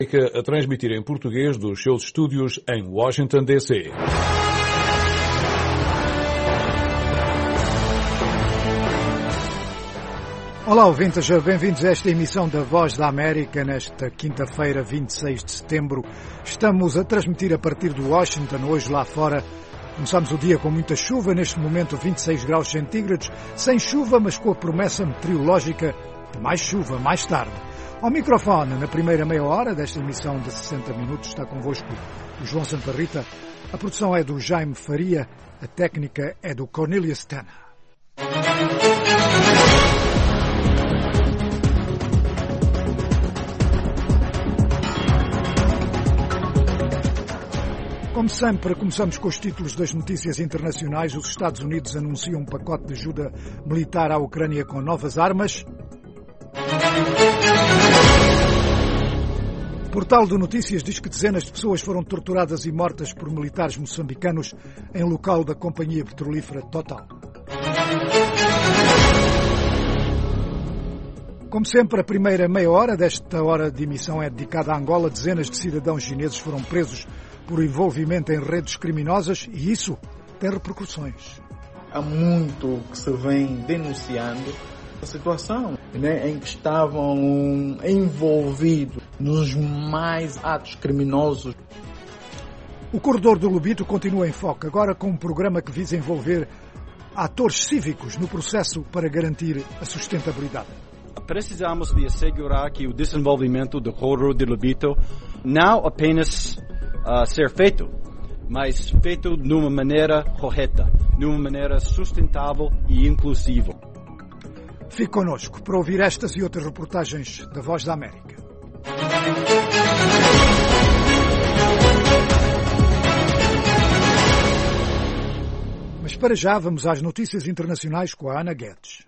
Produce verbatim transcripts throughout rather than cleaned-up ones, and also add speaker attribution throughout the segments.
Speaker 1: A transmitir em português dos seus estúdios em Washington, D C
Speaker 2: Olá, ouvintes, bem-vindos a esta emissão da Voz da América nesta quinta-feira, vinte e seis de setembro. Estamos a transmitir a partir de Washington, hoje lá fora. Começamos o dia com muita chuva, neste momento vinte e seis graus centígrados, sem chuva, mas com a promessa meteorológica de mais chuva mais tarde. Ao microfone, na primeira meia hora desta emissão de sessenta minutos, está convosco o João Santa Rita. A produção é do Jaime Faria, a técnica é do Cornelius Tana. Como sempre, começamos com os títulos das notícias internacionais. Os Estados Unidos anunciam um pacote de ajuda militar à Ucrânia com novas armas. O portal de notícias diz que dezenas de pessoas foram torturadas e mortas por militares moçambicanos em local da companhia petrolífera Total. Como sempre, a primeira meia hora desta hora de emissão é dedicada a Angola. Dezenas de cidadãos chineses foram presos por envolvimento em redes criminosas e isso tem repercussões.
Speaker 3: Há muito que se vem denunciando a situação, né, em que estavam envolvidos nos mais atos criminosos.
Speaker 2: O Corredor do Lobito continua em foco, agora com um programa que visa envolver atores cívicos no processo para garantir a sustentabilidade.
Speaker 4: Precisamos de assegurar que o desenvolvimento do Corredor do Lobito não apenas uh, ser feito, mas feito de uma maneira correta, de uma maneira sustentável e inclusiva.
Speaker 2: Fique connosco para ouvir estas e outras reportagens da Voz da América. Mas para já vamos às notícias internacionais com a Ana Guedes.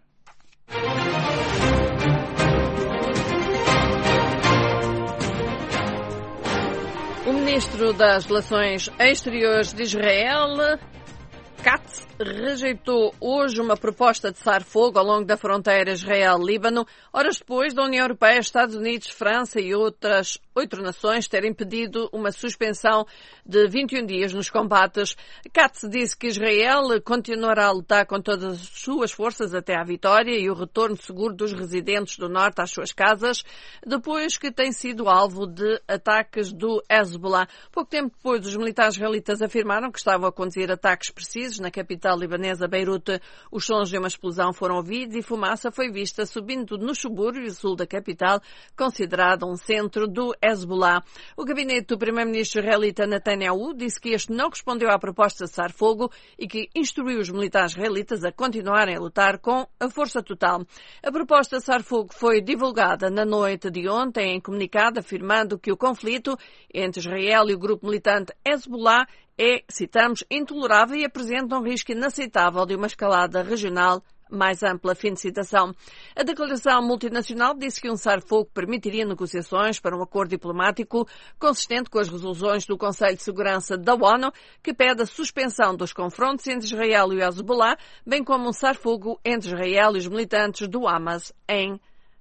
Speaker 5: O ministro das Relações Exteriores de Israel, Katz, rejeitou hoje uma proposta de cessar-fogo ao longo da fronteira Israel-Líbano, horas depois da União Europeia, Estados Unidos, França e outras oito nações terem pedido uma suspensão de vinte e um dias nos combates. Katz disse que Israel continuará a lutar com todas as suas forças até à vitória e o retorno seguro dos residentes do norte às suas casas, depois que tem sido alvo de ataques do Hezbollah. Pouco tempo depois, os militares israelitas afirmaram que estavam a conduzir ataques precisos na capital libanesa, Beirute. Os sons de uma explosão foram ouvidos e fumaça foi vista subindo no subúrbio sul da capital, considerado um centro do Hezbollah. O gabinete do primeiro-ministro israelita Netanyahu disse que este não respondeu à proposta de cessar-fogo e que instruiu os militares israelitas a continuarem a lutar com a força total. A proposta de cessar-fogo foi divulgada na noite de ontem em comunicado, afirmando que o conflito entre Israel e o grupo militante Hezbollah é, citamos, intolerável e apresenta um risco inaceitável de uma escalada regional mais ampla. Fim de citação. A declaração multinacional disse que um cessar-fogo permitiria negociações para um acordo diplomático consistente com as resoluções do Conselho de Segurança da ONU, que pede a suspensão dos confrontos entre Israel e o Hezbollah, bem como um cessar-fogo entre Israel e os militantes do Hamas em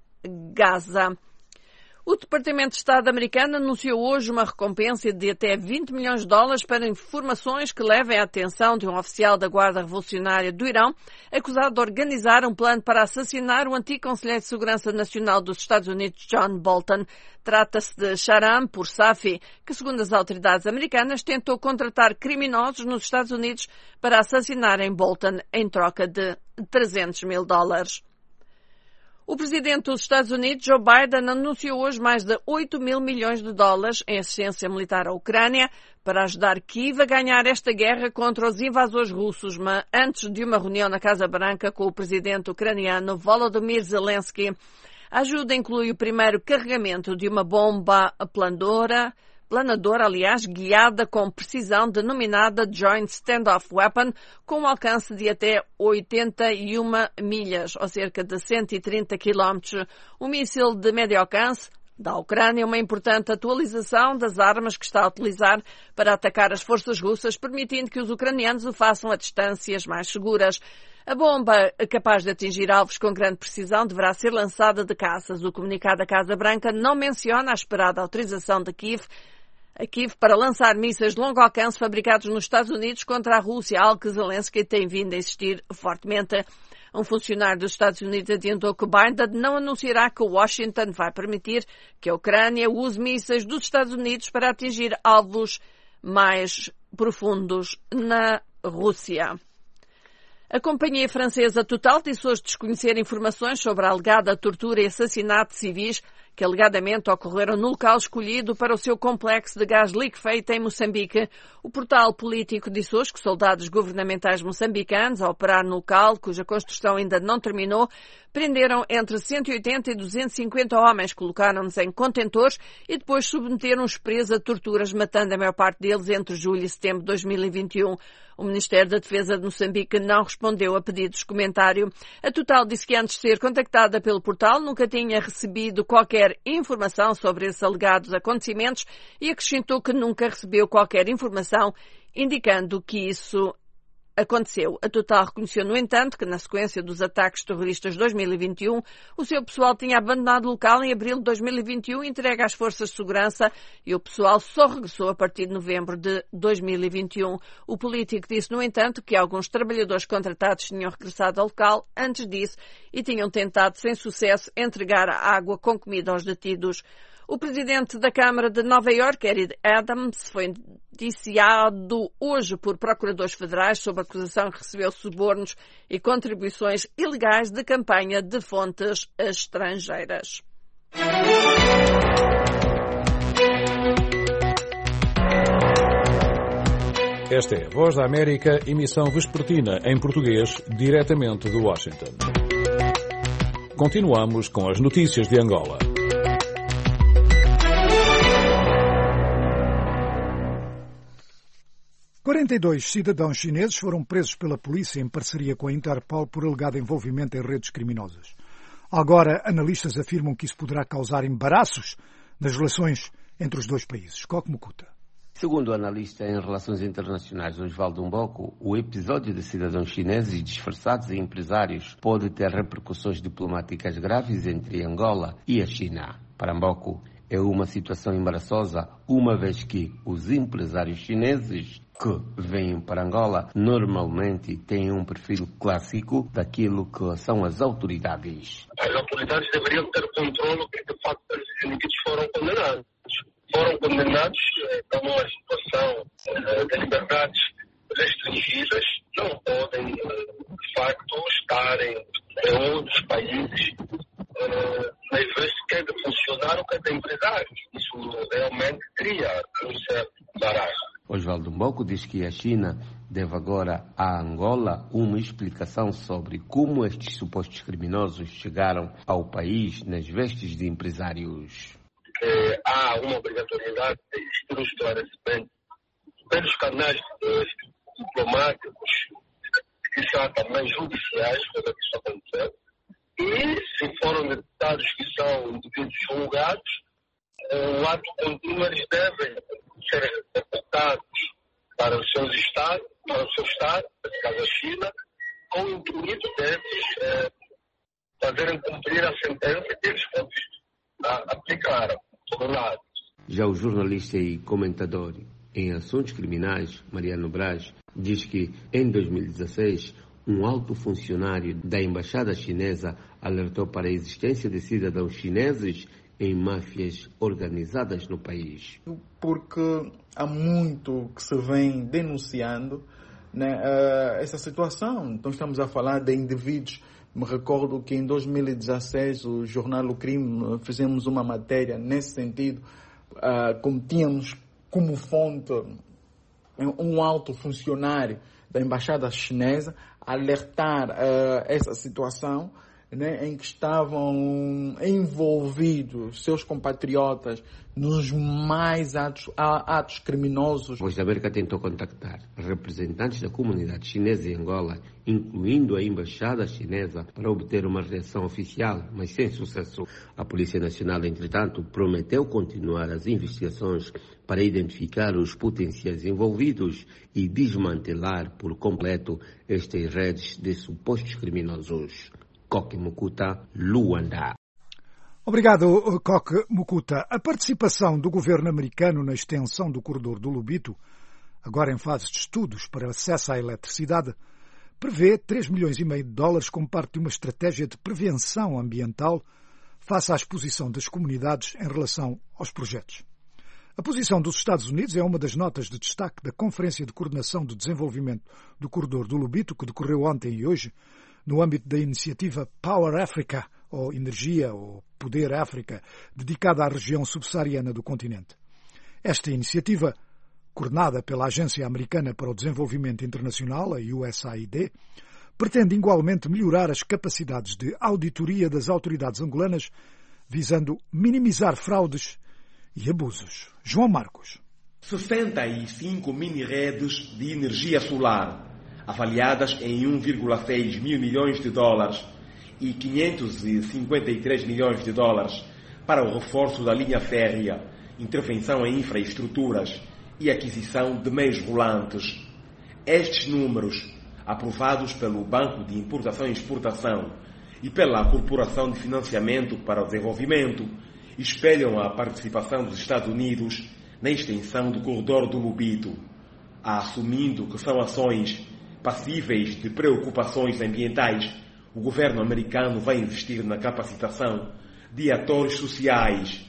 Speaker 5: Gaza. O Departamento de Estado americano anunciou hoje uma recompensa de até vinte milhões de dólares para informações que levem à atenção de um oficial da Guarda Revolucionária do Irão, acusado de organizar um plano para assassinar o antigo Conselheiro de Segurança Nacional dos Estados Unidos, John Bolton. Trata-se de Shahram Poursafi, que, segundo as autoridades americanas, tentou contratar criminosos nos Estados Unidos para assassinarem Bolton em troca de trezentos mil dólares. O presidente dos Estados Unidos, Joe Biden, anunciou hoje mais de oito mil milhões de dólares em assistência militar à Ucrânia para ajudar Kiev a ganhar esta guerra contra os invasores russos, mas antes de uma reunião na Casa Branca com o presidente ucraniano Volodymyr Zelensky. A ajuda inclui o primeiro carregamento de uma bomba planadora, planadora, aliás, guiada com precisão, denominada Joint Standoff Weapon, com um alcance de até oitenta e uma milhas, ou cerca de cento e trinta quilómetros. O míssil de médio alcance da Ucrânia, uma importante atualização das armas que está a utilizar para atacar as forças russas, permitindo que os ucranianos o façam a distâncias mais seguras. A bomba, capaz de atingir alvos com grande precisão, deverá ser lançada de caças. O comunicado da Casa Branca não menciona a esperada autorização de Kiev, a Kiev para lançar mísseis de longo alcance fabricados nos Estados Unidos contra a Rússia, algo que Zelensky tem vindo a insistir fortemente. Um funcionário dos Estados Unidos adiantou que Biden não anunciará que Washington vai permitir que a Ucrânia use mísseis dos Estados Unidos para atingir alvos mais profundos na Rússia. A companhia francesa Total disse hoje desconhecer informações sobre a alegada tortura e assassinato de civis que alegadamente ocorreram no local escolhido para o seu complexo de gás liquefeito em Moçambique. O portal político disse hoje que soldados governamentais moçambicanos, a operar no local, cuja construção ainda não terminou, prenderam entre cento e oitenta e duzentos e cinquenta homens, colocaram-nos em contentores e depois submeteram os presos a torturas, matando a maior parte deles entre julho e setembro de dois mil e vinte e um. O Ministério da Defesa de Moçambique não respondeu a pedidos de comentário. A Total disse que antes de ser contactada pelo portal nunca tinha recebido qualquer informação sobre esses alegados acontecimentos e acrescentou que nunca recebeu qualquer informação indicando que isso aconteceu. A Total reconheceu, no entanto, que na sequência dos ataques terroristas de dois mil e vinte e um, o seu pessoal tinha abandonado o local em abril de dois mil e vinte e um, entregue às forças de segurança, e o pessoal só regressou a partir de novembro de dois mil e vinte e um. O político disse, no entanto, que alguns trabalhadores contratados tinham regressado ao local antes disso e tinham tentado, sem sucesso, entregar água com comida aos detidos. O presidente da Câmara de Nova Iorque, Eric Adams, foi indiciado hoje por procuradores federais sob acusação que recebeu subornos e contribuições ilegais de campanha de fontes estrangeiras.
Speaker 1: Esta é a Voz da América, emissão vespertina em português, diretamente de Washington. Continuamos com as notícias de Angola.
Speaker 2: quarenta e dois cidadãos chineses foram presos pela polícia em parceria com a Interpol por alegado envolvimento em redes criminosas. Agora, analistas afirmam que isso poderá causar embaraços nas relações entre os dois países. Coque Mukuta.
Speaker 6: Segundo o analista em relações internacionais Osvaldo Mboco, o episódio de cidadãos chineses disfarçados em empresários pode ter repercussões diplomáticas graves entre Angola e a China. Para Mboco, é uma situação embaraçosa, uma vez que os empresários chineses que vêm para Angola normalmente têm um perfil clássico daquilo que são as autoridades.
Speaker 7: As autoridades deveriam ter controle que de facto esses indivíduos foram condenados. Foram condenados a uma situação de liberdades restringidas, não podem de facto estarem em outros países, mas vez que é de funcionar o que é de empresários. Isso realmente cria um certo embaraço.
Speaker 6: Osvaldo Mboco diz que a China deve agora a Angola uma explicação sobre como estes supostos criminosos chegaram ao país nas vestes de empresários.
Speaker 7: Que há uma obrigatoriedade de existir um esclarecimento pelos canais diplomáticos que são também judiciais, quando isso aconteceu, e se foram detectados que são indivíduos julgados, o ato contínuo eles devem ser reportados para os seus estados, para o seu estado, nesse caso a China, com o intuito deles eh, fazerem cumprir a sentença que eles aplicaram, por um lado.
Speaker 6: Já o jornalista e comentador em assuntos criminais, Mariano Braz, diz que em dois mil e dezesseis um alto funcionário da embaixada chinesa alertou para a existência de cidadãos chineses em máfias organizadas no país.
Speaker 3: Porque há muito que se vem denunciando, né, uh, essa situação. Então estamos a falar de indivíduos. Me recordo que em dois mil e dezesseis o jornal O Crime fizemos uma matéria nesse sentido, uh, como tínhamos como fonte um alto funcionário da embaixada chinesa alertar uh, essa situação, né, em que estavam envolvidos seus compatriotas nos mais atos, atos criminosos.
Speaker 6: A Voz da América tentou contactar representantes da comunidade chinesa em Angola, incluindo a embaixada chinesa, para obter uma reação oficial, mas sem sucesso. A Polícia Nacional, entretanto, prometeu continuar as investigações para identificar os potenciais envolvidos e desmantelar por completo estas redes de supostos criminosos. Koke Mukuta, Luanda.
Speaker 2: Obrigado, Koke Mukuta. A participação do governo americano na extensão do corredor do Lobito, agora em fase de estudos para acesso à eletricidade, prevê três milhões e meio de dólares como parte de uma estratégia de prevenção ambiental face à exposição das comunidades em relação aos projetos. A posição dos Estados Unidos é uma das notas de destaque da Conferência de Coordenação do Desenvolvimento do Corredor do Lobito, que decorreu ontem e hoje, no âmbito da iniciativa Power Africa, ou Energia ou Poder África, dedicada à região subsaariana do continente. Esta iniciativa, coordenada pela Agência Americana para o Desenvolvimento Internacional, a U S A I D, pretende igualmente melhorar as capacidades de auditoria das autoridades angolanas, visando minimizar fraudes e abusos. João Marcos.
Speaker 8: sessenta e cinco mini-redes de energia solar, avaliadas em um vírgula seis mil milhões de dólares e quinhentos e cinquenta e três milhões de dólares para o reforço da linha férrea, intervenção em infraestruturas e aquisição de meios rolantes. Estes números, aprovados pelo Banco de Importação e Exportação e pela Corporação de Financiamento para o Desenvolvimento, espelham a participação dos Estados Unidos na extensão do corredor do Lobito, assumindo que são ações passíveis de preocupações ambientais. O governo americano vai investir na capacitação de atores sociais,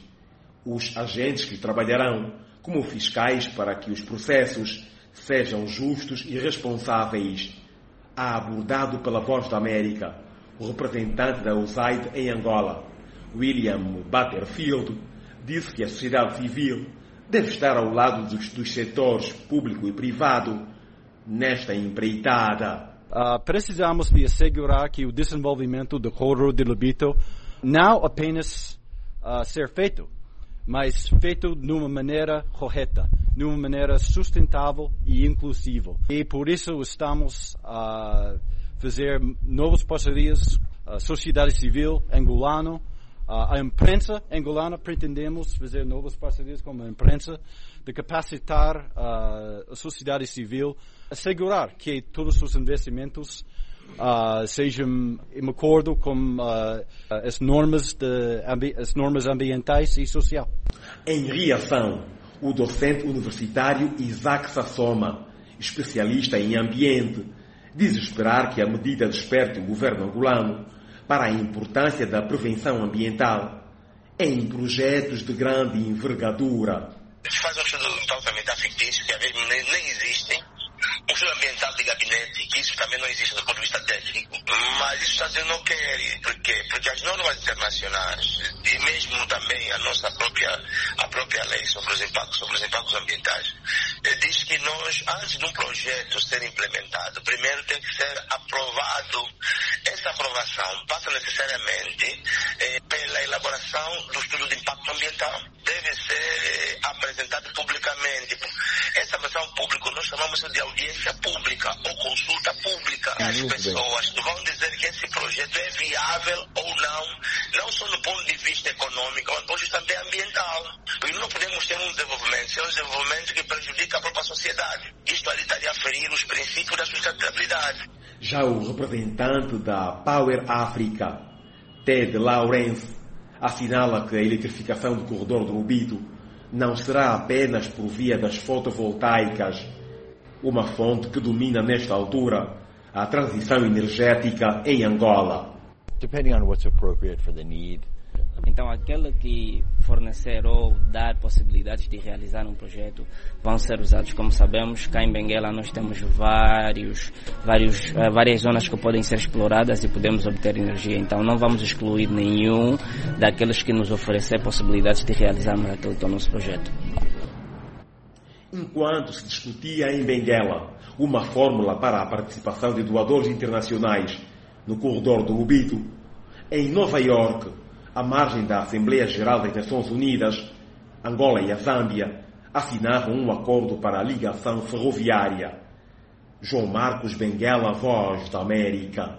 Speaker 8: os agentes que trabalharão como fiscais para que os processos sejam justos e responsáveis. Abordado pela Voz da América, o representante da U S A I D em Angola, William Butterfield, disse que a sociedade civil deve estar ao lado dos, dos setores público e privado nesta empreitada.
Speaker 4: Uh, precisamos de assegurar que o desenvolvimento do corredor de Lobito não apenas uh, ser feito, mas feito de uma maneira correta, de uma maneira sustentável e inclusiva. E por isso estamos a uh, fazer novas parcerias, a uh, sociedade civil angolana, uh, a imprensa angolana, pretendemos fazer novas parcerias com a imprensa, de capacitar uh, a sociedade civil, assegurar que todos os investimentos uh, sejam em acordo com uh, as normas, de, as normas ambientais e sociais.
Speaker 8: Em reação, o docente universitário Isaac Sassoma, especialista em ambiente, diz esperar que a medida desperte o governo angolano para a importância da prevenção ambiental em projetos de grande envergadura.
Speaker 9: Eles fazem um estudo de impacto ambiental fictício, que às vezes nem, nem existem. Um estudo ambiental de gabinete, que isso também não existe do ponto de vista técnico. Mas isso está dizendo não quer. Por quê? Porque as normas internacionais, e mesmo também a nossa própria, a própria lei sobre os impactos, sobre os impactos ambientais, diz que nós, antes de um projeto ser implementado, primeiro tem que ser aprovado. Essa aprovação passa necessariamente eh, pela elaboração do estudo de impacto ambiental. Deve ser apresentado publicamente. Essa versão pública nós chamamos de audiência pública ou consulta pública. As pessoas vão dizer que esse projeto é viável ou não, não só do ponto de vista econômico, mas do ponto de vista também ambiental. Porque não podemos ter um desenvolvimento, ser um desenvolvimento que prejudica a própria sociedade. Isto ali estaria a ferir os princípios da sustentabilidade.
Speaker 8: Já o representante da Power Africa, Ted Lawrence, assinala que a eletrificação do corredor do Lobito não será apenas por via das fotovoltaicas, uma fonte que domina nesta altura a transição energética em Angola.
Speaker 10: Depending on what's appropriate for the need.
Speaker 11: Então, aquele que fornecer ou dar possibilidades de realizar um projeto vão ser usados. Como sabemos, cá em Benguela nós temos vários, vários, várias zonas que podem ser exploradas e podemos obter energia. Então, não vamos excluir nenhum daqueles que nos oferecer possibilidades de realizarmos aquele que é o nosso projeto.
Speaker 8: Enquanto se discutia em Benguela uma fórmula para a participação de doadores internacionais no corredor do Lobito, Em Nova Iorque, à margem da Assembleia Geral das Nações Unidas, Angola e a Zâmbia assinaram um acordo para a ligação ferroviária. João Marcos Benguela, Voz da América.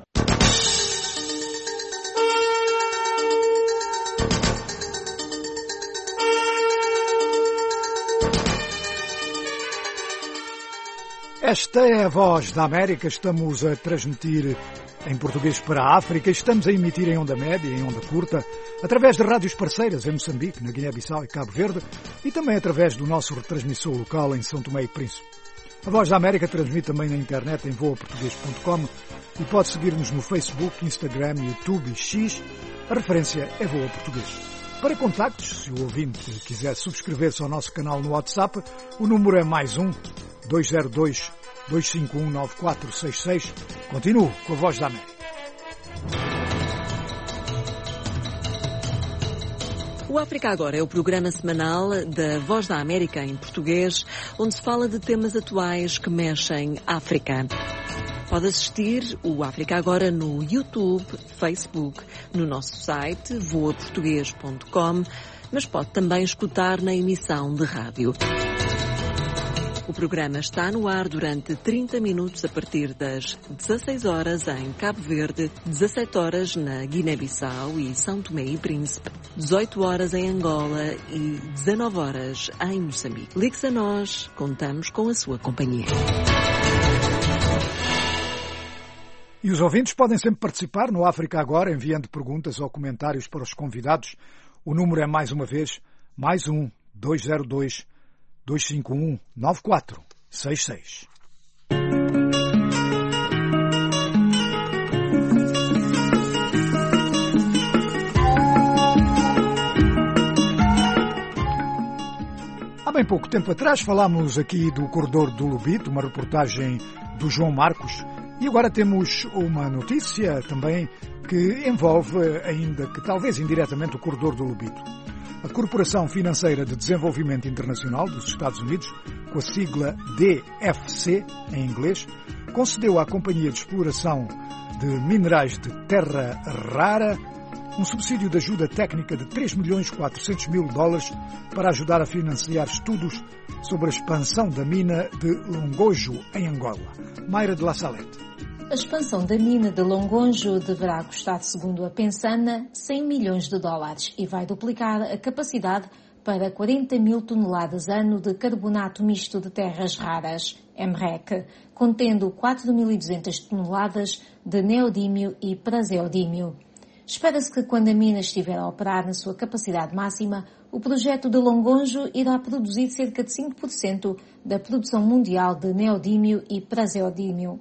Speaker 2: Esta é a Voz da América. Estamos a transmitir em português para a África. Estamos a emitir em onda média e em onda curta, através de rádios parceiras em Moçambique, na Guiné-Bissau e Cabo Verde, e também através do nosso retransmissor local em São Tomé e Príncipe. A Voz da América transmite também na internet em voa português ponto com e pode seguir-nos no Facebook, Instagram, YouTube e X. A referência é Voa Português. Para contactos, se o ouvinte quiser subscrever-se ao nosso canal no WhatsApp, o número é mais um, dois zero dois, dois cinco um, nove quatro seis seis. Continuo com a Voz da América.
Speaker 12: O África Agora é o programa semanal da Voz da América em português, onde se fala de temas atuais que mexem África. Pode assistir o África Agora no YouTube, Facebook, no nosso site voa português ponto com, mas pode também escutar na emissão de rádio. O programa está no ar durante trinta minutos a partir das dezasseis horas em Cabo Verde, dezassete horas na Guiné-Bissau e São Tomé e Príncipe, dezoito horas em Angola e dezanove horas em Moçambique. Ligue-se a nós, contamos com a sua companhia.
Speaker 2: E os ouvintes podem sempre participar no África Agora, enviando perguntas ou comentários para os convidados. O número é mais uma vez, mais um, dois zero dois, dois cinco um, nove quatro seis seis. Há bem pouco tempo atrás falámos aqui do Corredor do Lobito, uma reportagem do João Marcos, e agora temos uma notícia também que envolve, ainda que talvez indiretamente, o Corredor do Lobito. A Corporação Financeira de Desenvolvimento Internacional dos Estados Unidos, com a sigla D F C em inglês, concedeu à Companhia de Exploração de Minerais de Terra Rara um subsídio de ajuda técnica de três milhões quatrocentos mil dólares para ajudar a financiar estudos sobre a expansão da mina de Longonjo, em Angola. Mayra de La Salette.
Speaker 13: A expansão da mina de Longonjo deverá custar, segundo a Pensana, cem milhões de dólares e vai duplicar a capacidade para quarenta mil toneladas ano de carbonato misto de terras raras, M R E C, contendo quatro mil e duzentas toneladas de neodímio e praseodímio. Espera-se que, quando a mina estiver a operar na sua capacidade máxima, o projeto de Longonjo irá produzir cerca de cinco por cento da produção mundial de neodímio e praseodímio.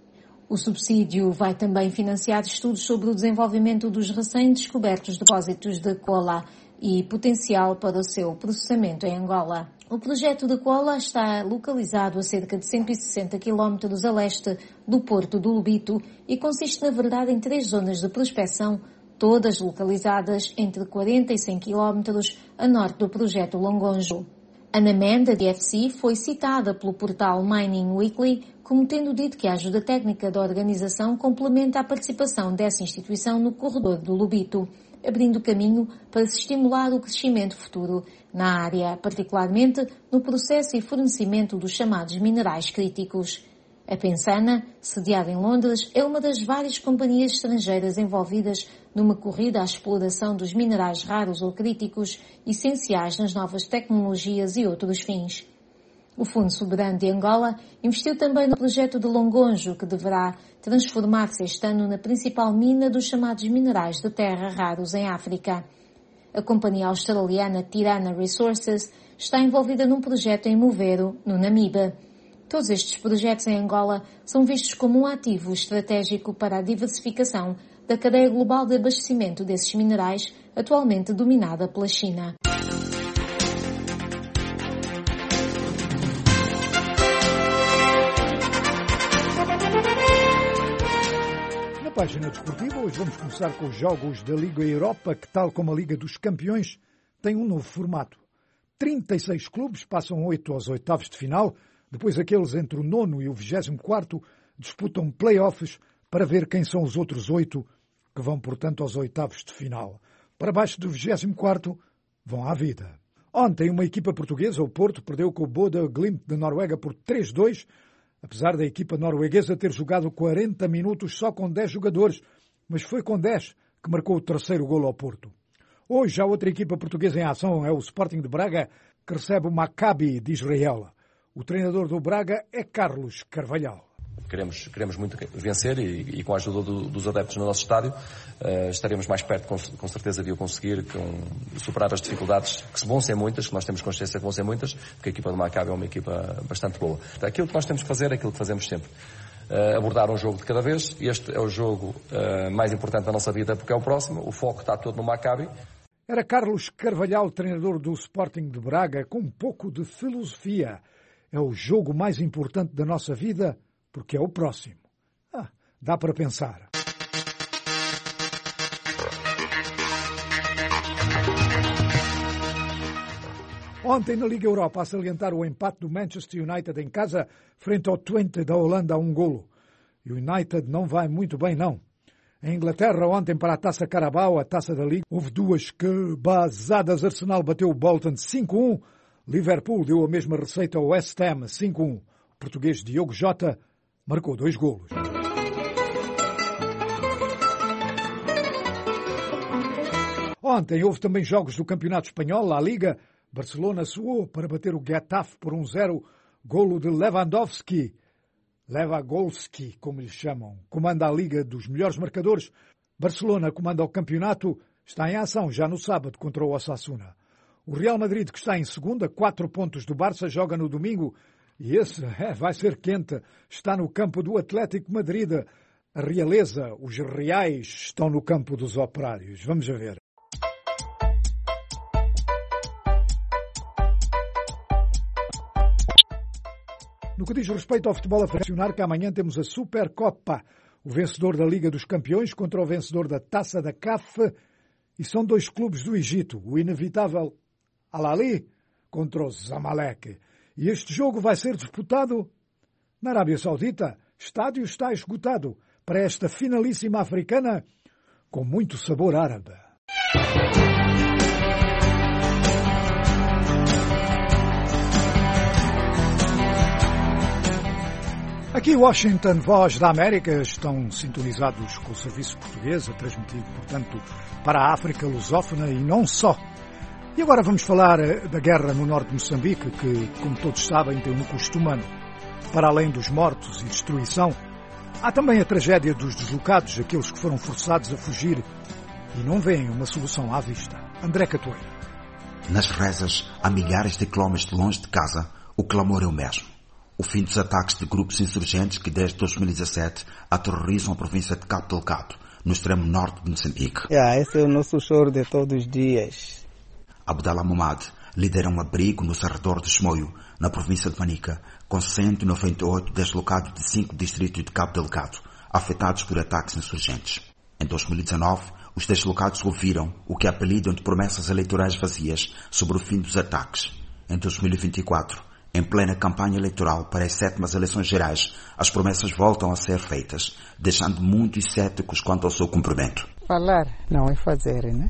Speaker 13: O subsídio vai também financiar estudos sobre o desenvolvimento dos recém-descobertos depósitos de cola e potencial para o seu processamento em Angola. O projeto de cola está localizado a cerca de cento e sessenta quilómetros a leste do porto do Lobito e consiste, na verdade, em três zonas de prospecção, todas localizadas entre quarenta e cem quilómetros a norte do projeto Longonjo. Ana Mann, da D F C, foi citada pelo portal Mining Weekly como tendo dito que a ajuda técnica da organização complementa a participação dessa instituição no corredor do Lobito, abrindo caminho para se estimular o crescimento futuro na área, particularmente no processo e fornecimento dos chamados minerais críticos. A Pensana, sediada em Londres, é uma das várias companhias estrangeiras envolvidas numa corrida à exploração dos minerais raros ou críticos, essenciais nas novas tecnologias e outros fins. O Fundo Soberano de Angola investiu também no projeto de Longonjo, que deverá transformar-se este ano na principal mina dos chamados minerais de terra raros em África. A companhia australiana Tirana Resources está envolvida num projeto em Movero, no Namibe. Todos estes projetos em Angola são vistos como um ativo estratégico para a diversificação da cadeia global de abastecimento desses minerais, atualmente dominada pela China.
Speaker 2: Na página desportiva, hoje vamos começar com os jogos da Liga Europa, que, tal como a Liga dos Campeões, tem um novo formato. trinta e seis clubes passam oito aos oitavos de final. Depois, aqueles entre o nono e o vigésimo quarto disputam play-offs para ver quem são os outros oito que vão, portanto, aos oitavos de final. Para baixo do vigésimo quarto, vão à vida. Ontem, uma equipa portuguesa, o Porto, perdeu com o Bodø Glimt da Noruega por três a dois, apesar da equipa norueguesa ter jogado quarenta minutos só com dez jogadores, mas foi com dez que marcou o terceiro golo ao Porto. Hoje, a outra equipa portuguesa em ação é o Sporting de Braga, que recebe o Maccabi de Israel. O treinador do Braga é Carlos Carvalhal.
Speaker 14: Queremos, queremos muito vencer e, e com a ajuda do, dos adeptos no nosso estádio uh, estaremos mais perto com, com certeza de o conseguir, com, superar as dificuldades que vão ser muitas, que nós temos consciência que vão ser muitas, porque a equipa do Maccabi é uma equipa bastante boa. Aquilo que nós temos que fazer é aquilo que fazemos sempre. Uh, abordar um jogo de cada vez. Este é o jogo uh, mais importante da nossa vida porque é o próximo. O foco está todo no Maccabi.
Speaker 2: Era Carlos Carvalhal, treinador do Sporting de Braga, com um pouco de filosofia. É o jogo mais importante da nossa vida porque é o próximo. Ah, dá para pensar. Ontem na Liga Europa, a salientar o empate do Manchester United em casa frente ao Twente da Holanda a um golo. E o United não vai muito bem, não. Em Inglaterra, ontem para a Taça Carabao, a Taça da Liga, houve duas cabazadas. Arsenal bateu o Bolton cinco a um. Liverpool deu a mesma receita ao West Ham cinco a um. O português Diogo Jota marcou dois golos. Ontem houve também jogos do Campeonato Espanhol, La Liga. Barcelona suou para bater o Getafe por um zero, golo de Lewandowski. Lewandowski, como lhe chamam, comanda a Liga dos melhores marcadores. Barcelona comanda o campeonato, está em ação já no sábado contra o Osasuna. O Real Madrid, que está em segunda, quatro pontos do Barça, joga no domingo. E esse é, vai ser quente. Está no campo do Atlético Madrid. A Realeza, os Reais, estão no campo dos Operários. Vamos a ver. No que diz respeito ao futebol africano, que amanhã temos a Supercopa, o vencedor da Liga dos Campeões contra o vencedor da Taça da C A F, e são dois clubes do Egito, o inevitável Al Ahly contra o Zamalek. E este jogo vai ser disputado na Arábia Saudita. Estádio está esgotado para esta finalíssima africana com muito sabor árabe. Aqui Washington, Voz da América, estão sintonizados com o serviço português, a transmitir, portanto, para a África lusófona e não só. E agora vamos falar da guerra no norte de Moçambique, que, como todos sabem, tem um custo humano. Para além dos mortos e destruição, há também a tragédia dos deslocados, aqueles que foram forçados a fugir e não veem uma solução à vista. André Catoeira.
Speaker 15: Nas rezas, a milhares de quilómetros longe de casa, o clamor é o mesmo. O fim dos ataques de grupos insurgentes que desde dois mil e dezassete aterrorizam a província de Cabo Delgado, no extremo norte de Moçambique.
Speaker 16: Yeah, esse é o nosso choro de todos os dias.
Speaker 15: Abdallah Momad lidera um abrigo no Serrador de Chimoio, na província de Manica, com cento e noventa e oito deslocados de cinco distritos de Cabo Delgado, afetados por ataques insurgentes. Em dois mil e dezanove, os deslocados ouviram o que apelidam de promessas eleitorais vazias sobre o fim dos ataques. Em dois mil e vinte e quatro, em plena campanha eleitoral para as sétimas eleições gerais, as promessas voltam a ser feitas, deixando muitos céticos quanto ao seu cumprimento.
Speaker 16: Falar não é fazer, né?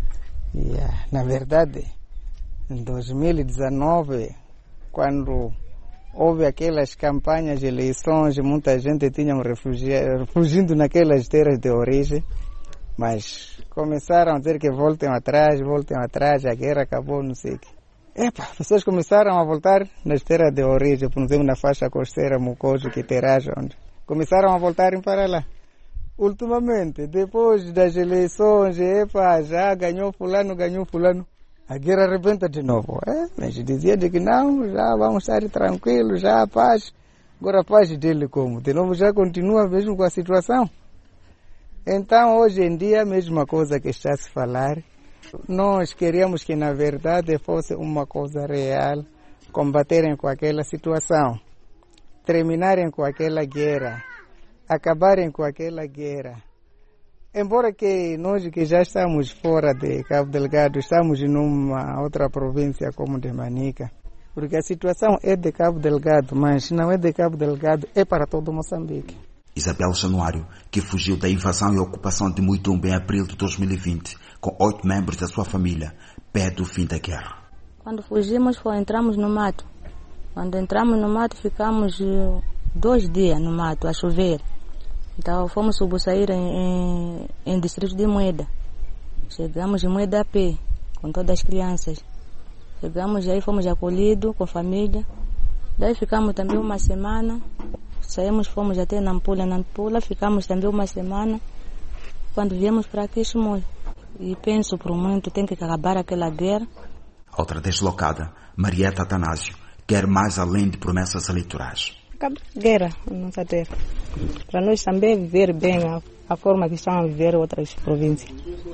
Speaker 16: Yeah. Na verdade, em dois mil e dezenove, quando houve aquelas campanhas de eleições, muita gente tinha refugiado, fugindo naquelas terras de origem, mas começaram a dizer que voltem atrás, voltem atrás, a guerra acabou, não sei o quê. Epa, as pessoas começaram a voltar nas terras de origem, por exemplo, na faixa costeira Mucojo, que terá onde começaram a voltarem para lá. Ultimamente, depois das eleições, epa, já ganhou fulano, ganhou fulano, a guerra arrebenta de novo. É? Mas dizia de que não, já vamos estar tranquilos, já a paz. Agora a paz dele como? De novo já continua mesmo com a situação. Então, hoje em dia, a mesma coisa que está a se falar. Nós queríamos que, na verdade, fosse uma coisa real, combaterem com aquela situação, terminarem com aquela guerra, acabarem com aquela guerra. Embora que nós que já estamos fora de Cabo Delgado, estamos numa outra província como de Manica, porque a situação é de Cabo Delgado, mas não é de Cabo Delgado, é para todo Moçambique.
Speaker 15: Isabel Januário, que fugiu da invasão e ocupação de Muitumbe em abril de dois mil e vinte, com oito membros da sua família, pede o fim da guerra.
Speaker 17: Quando fugimos, foi, entramos no mato. Quando entramos no mato, ficamos dois dias no mato, a chover. Então, fomos subsair em, em, em distrito de Moeda. Chegamos em Moeda a pé, com todas as crianças. Chegamos e aí fomos acolhidos com a família. Daí ficamos também uma semana. Saímos, fomos até Nampula. Nampula, ficamos também uma semana. Quando viemos para aqui, chumou. E penso, por um momento, tem que acabar aquela guerra.
Speaker 15: Outra deslocada, Marieta Atanásio, quer mais além de promessas eleitorais.
Speaker 17: Acaba a guerra na nossa terra. Para nós também viver bem a, a forma que estão a viver outras províncias.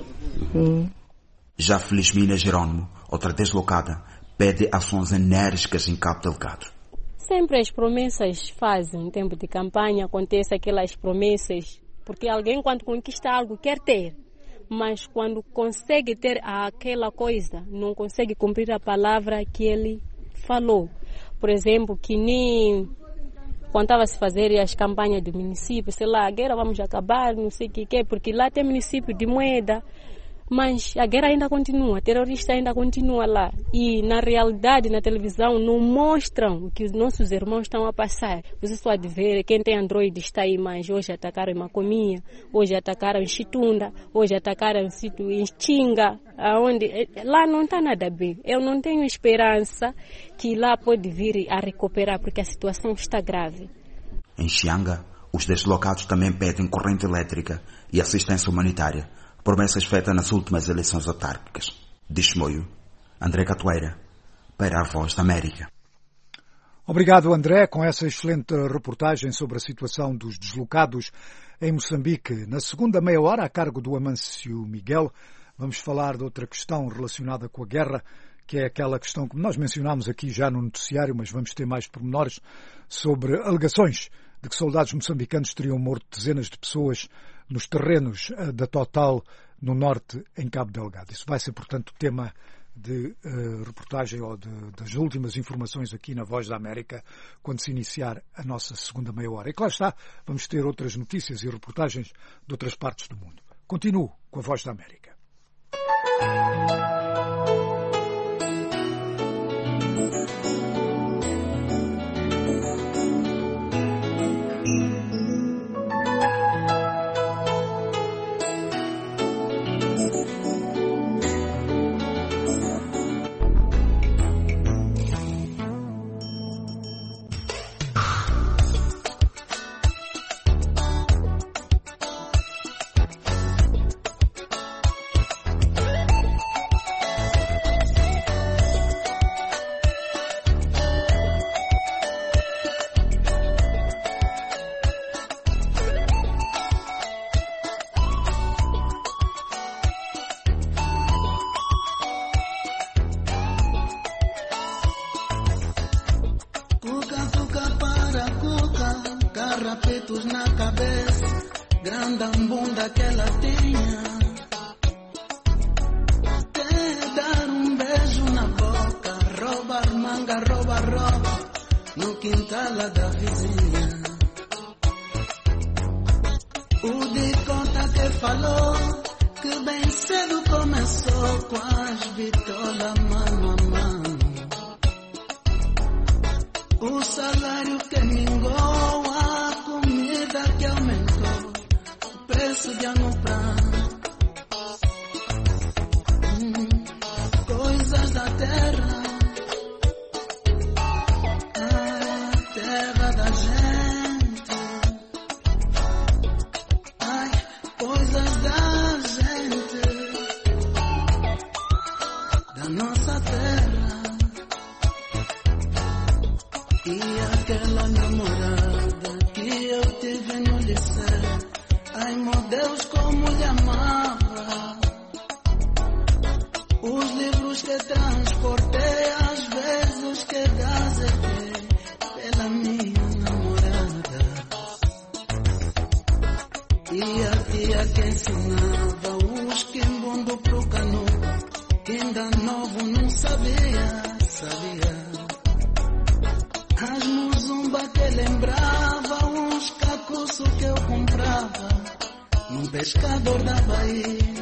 Speaker 17: Hum.
Speaker 15: Já Felizmina Jerônimo, outra deslocada, pede ações enérgicas em Cabo Delgado.
Speaker 18: Sempre as promessas fazem, em tempo de campanha, acontecem aquelas promessas, porque alguém quando conquista algo quer ter, mas quando consegue ter aquela coisa, não consegue cumprir a palavra que ele falou. Por exemplo, que nem quando estava a se fazer as campanhas do município, sei lá, a guerra vamos acabar, não sei o que é, porque lá tem município de Moeda, mas a guerra ainda continua, a terrorista ainda continua lá. E na realidade, na televisão, não mostram o que os nossos irmãos estão a passar. Você pode ver, quem tem Android está aí, mas hoje atacaram em Macominha, hoje atacaram em Chitunda, hoje atacaram em Tinga, aonde lá não está nada bem. Eu não tenho esperança que lá pode vir a recuperar, porque a situação está grave.
Speaker 15: Em Xianga, os deslocados também pedem corrente elétrica e assistência humanitária. Promessas feitas nas últimas eleições autárquicas. De Chimoio, André Catoeira, para a Voz da América.
Speaker 2: Obrigado, André, com essa excelente reportagem sobre a situação dos deslocados em Moçambique. Na segunda meia hora, a cargo do Amâncio Miguel, vamos falar de outra questão relacionada com a guerra, que é aquela questão que nós mencionámos aqui já no noticiário, mas vamos ter mais pormenores sobre alegações de que soldados moçambicanos teriam morto dezenas de pessoas nos terrenos da Total no norte, em Cabo Delgado. Isso vai ser, portanto, tema de uh, reportagem ou de, das últimas informações aqui na Voz da América, quando se iniciar a nossa segunda meia hora. E claro está, vamos ter outras notícias e reportagens de outras partes do mundo. Continuo com a Voz da América.
Speaker 19: Carrapetos na cabeça, grande bunda que ela tenha. Até dar um beijo na boca, roubar manga, rouba roupa, no quintal da vizinha. O de conta que falou, que bem cedo começou com as bitolas mano a mano. O salário que mingou, a comida que aumentou, o preço de almoçar. Hum, coisas da terra, a terra da gente. Ai, coisas da gente, da nossa terra. E aquela namorada que eu tive no liceu, ai meu Deus como lhe amava. Os livros que transportei, às vezes que gazetei pela minha namorada. E a tia que ensinava os quimbundo pro cano, que ainda novo não sabia, sabia. As muzumba que lembrava uns cacuços que eu pescador da Bahia.